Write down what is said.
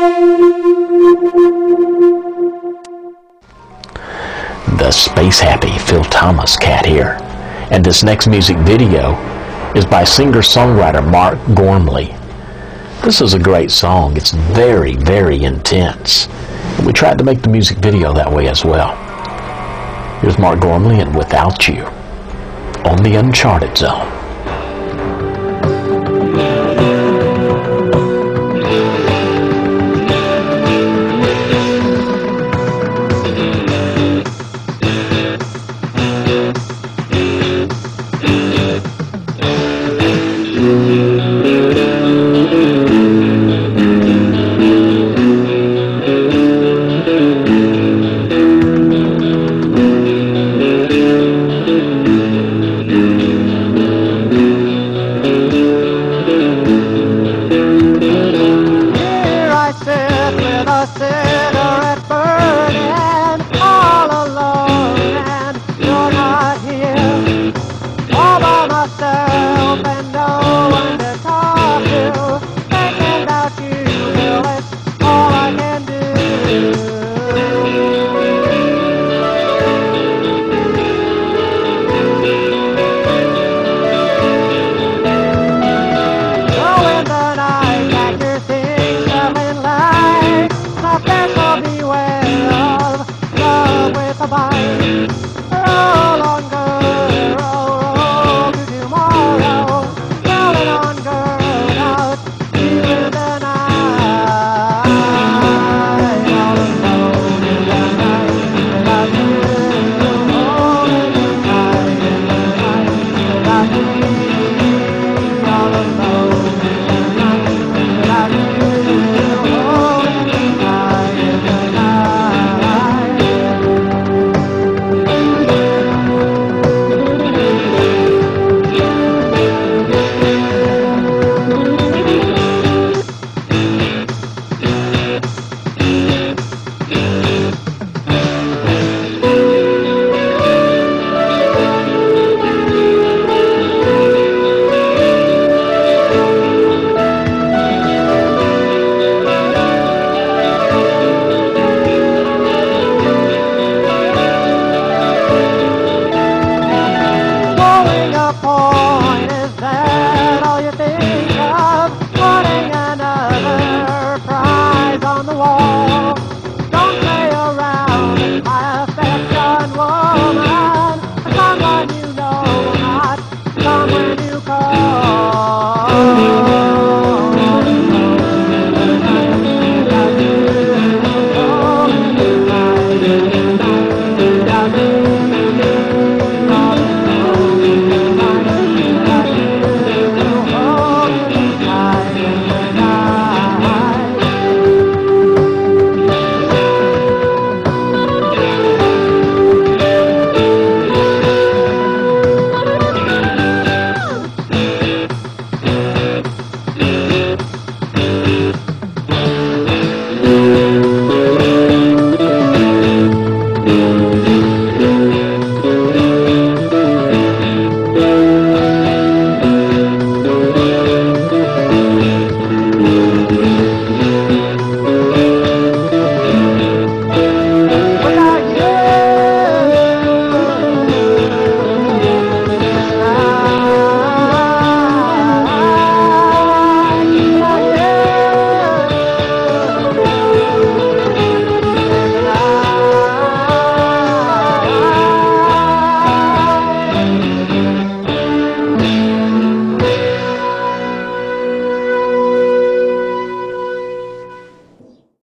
The Space Happy Phil Thomas cat here. And this next music video is by singer-songwriter Mark Gormley. This is a great song. It's very, very intense. And we tried to make the music video that way as well. Here's Mark Gormley and Without You on the Uncharted Zone.